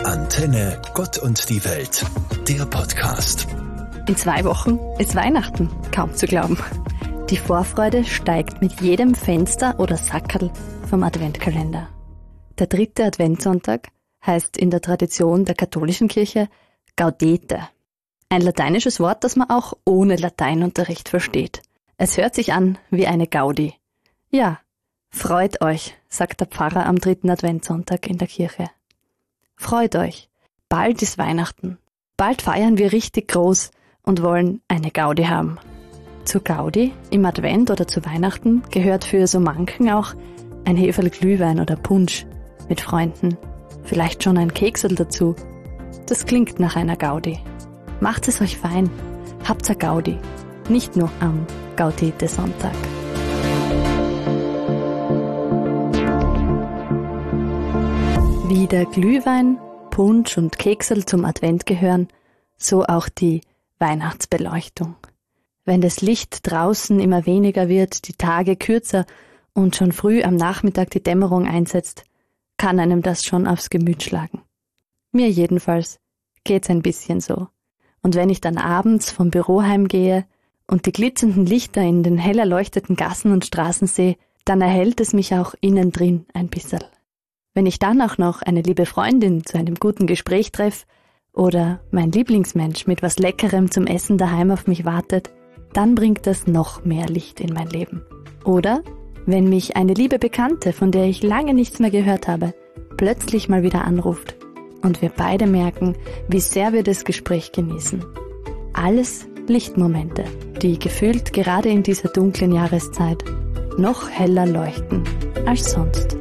Antenne Gott und die Welt, der Podcast. In 2 Wochen ist Weihnachten, kaum zu glauben. Die Vorfreude steigt mit jedem Fenster oder Sackerl vom Adventkalender. Der 3. Adventssonntag heißt in der Tradition der katholischen Kirche Gaudete. Ein lateinisches Wort, das man auch ohne Lateinunterricht versteht. Es hört sich an wie eine Gaudi. Ja, freut euch, sagt der Pfarrer am 3. Adventssonntag in der Kirche. Freut euch, bald ist Weihnachten. Bald feiern wir richtig groß und wollen eine Gaudi haben. Zur Gaudi im Advent oder zu Weihnachten gehört für so manchen auch ein Heferl Glühwein oder Punsch mit Freunden. Vielleicht schon ein Keksel dazu. Das klingt nach einer Gaudi. Macht es euch fein. Habt's a Gaudi. Nicht nur am Gaudete-Sonntag. Wie der Glühwein, Punsch und Keksel zum Advent gehören, so auch die Weihnachtsbeleuchtung. Wenn das Licht draußen immer weniger wird, die Tage kürzer und schon früh am Nachmittag die Dämmerung einsetzt, kann einem das schon aufs Gemüt schlagen. Mir jedenfalls geht's ein bisschen so. Und wenn ich dann abends vom Büro heimgehe und die glitzernden Lichter in den hell erleuchteten Gassen und Straßen sehe, dann erhellt es mich auch innen drin ein bisschen. Wenn ich dann auch noch eine liebe Freundin zu einem guten Gespräch treffe oder mein Lieblingsmensch mit was Leckerem zum Essen daheim auf mich wartet, dann bringt das noch mehr Licht in mein Leben. Oder wenn mich eine liebe Bekannte, von der ich lange nichts mehr gehört habe, plötzlich mal wieder anruft und wir beide merken, wie sehr wir das Gespräch genießen. Alles Lichtmomente, die gefühlt gerade in dieser dunklen Jahreszeit noch heller leuchten als sonst.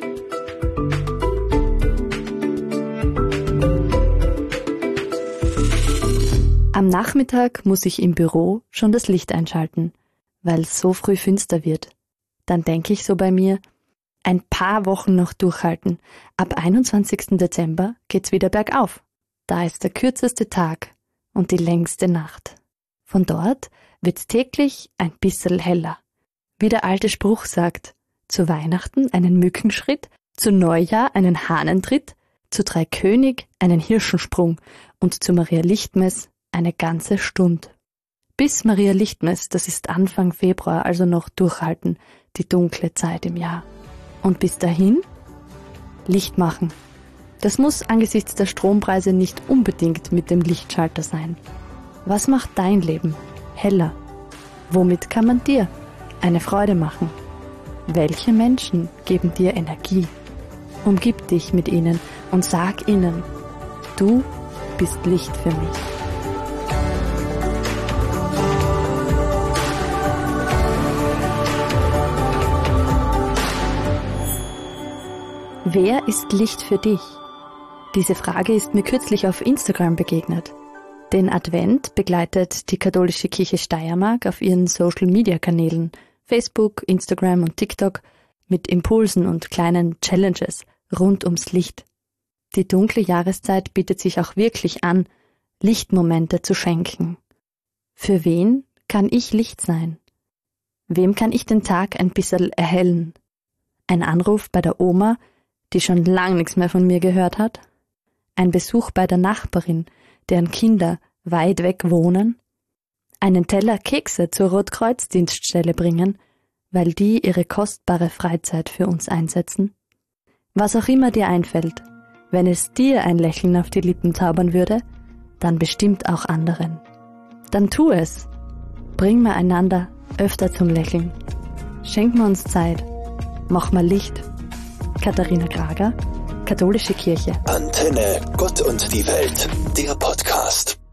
Am Nachmittag muss ich im Büro schon das Licht einschalten, weil es so früh finster wird. Dann denke ich so bei mir, ein paar Wochen noch durchhalten. Ab 21. Dezember geht's wieder bergauf. Da ist der kürzeste Tag und die längste Nacht. Von dort wird's täglich ein bisschen heller. Wie der alte Spruch sagt, zu Weihnachten einen Mückenschritt, zu Neujahr einen Hahnentritt, zu Dreikönig einen Hirschensprung und zu Maria Lichtmess eine ganze Stunde. Bis Maria Lichtmess, das ist Anfang Februar, also noch durchhalten, die dunkle Zeit im Jahr. Und bis dahin Licht machen. Das muss angesichts der Strompreise nicht unbedingt mit dem Lichtschalter sein. Was macht dein Leben heller? Womit kann man dir eine Freude machen? Welche Menschen geben dir Energie? Umgib dich mit ihnen und sag ihnen, du bist Licht für mich. Wer ist Licht für dich? Diese Frage ist mir kürzlich auf Instagram begegnet. Den Advent begleitet die katholische Kirche Steiermark auf ihren Social-Media-Kanälen Facebook, Instagram und TikTok mit Impulsen und kleinen Challenges rund ums Licht. Die dunkle Jahreszeit bietet sich auch wirklich an, Lichtmomente zu schenken. Für wen kann ich Licht sein? Wem kann ich den Tag ein bisschen erhellen? Ein Anruf bei der Oma, die schon lang nichts mehr von mir gehört hat? Ein Besuch bei der Nachbarin, deren Kinder weit weg wohnen? Einen Teller Kekse zur Rotkreuz-Dienststelle bringen, weil die ihre kostbare Freizeit für uns einsetzen? Was auch immer dir einfällt, wenn es dir ein Lächeln auf die Lippen zaubern würde, dann bestimmt auch anderen. Dann tu es. Bring wir einander öfter zum Lächeln. Schenk wir uns Zeit. Mach mal Licht. Katharina Krager, Katholische Kirche. Antenne Gott und die Welt, der Podcast.